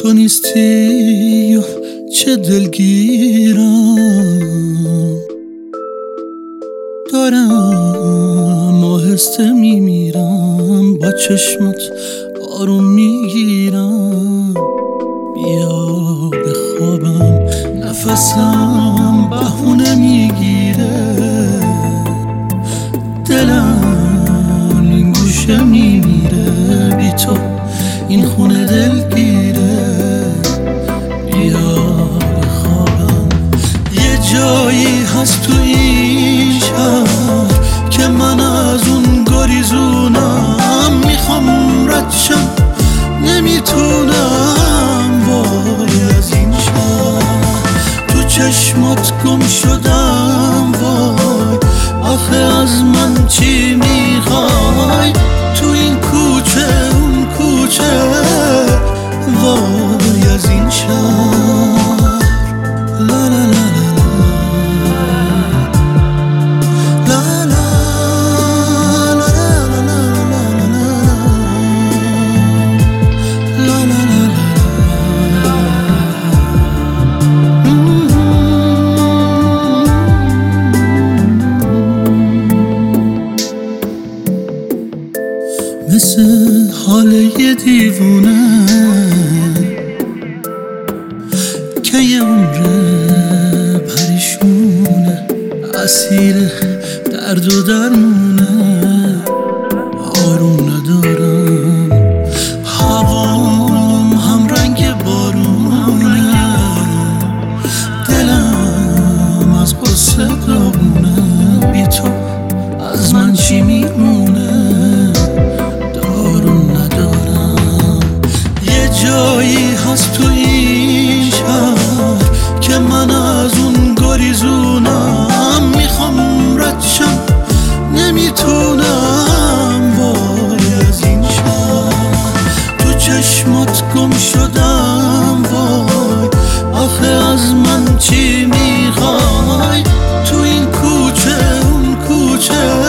تو نیستی و چه دلگیرم، دارم آهسته میمیرم، با چشمت آروم میگیرم. بیا بخوابم، نفسم بهونه میگیره، دلم این گوشه میمیره، بی تو این خونه دلگیره. بیا بخوابم، یه جایی هست تو این شهر که من از اون گریزونم، میخوام رد شم نمیتونم، وای از این شهر تو چشمات گم شدم. وای آخه از من چی میخوای تو این کوچه اون کوچه، وای از این شهر. لا لا لا مثل حال یه دیوونه که یه عمره پریشونه، اسیر درد و درمونه، آروم ندارم، هوام هم رنگ بارونه، دلم از قصه داغونه، بی تو از من چی میمونه؟ جایی هست تو این شهر که من از اون گریزونم، میخوام رد شم نمیتونم، وای از این شهر تو چشمات گم شدم. وای آخه از من چی میخوای تو این کوچه اون کوچه،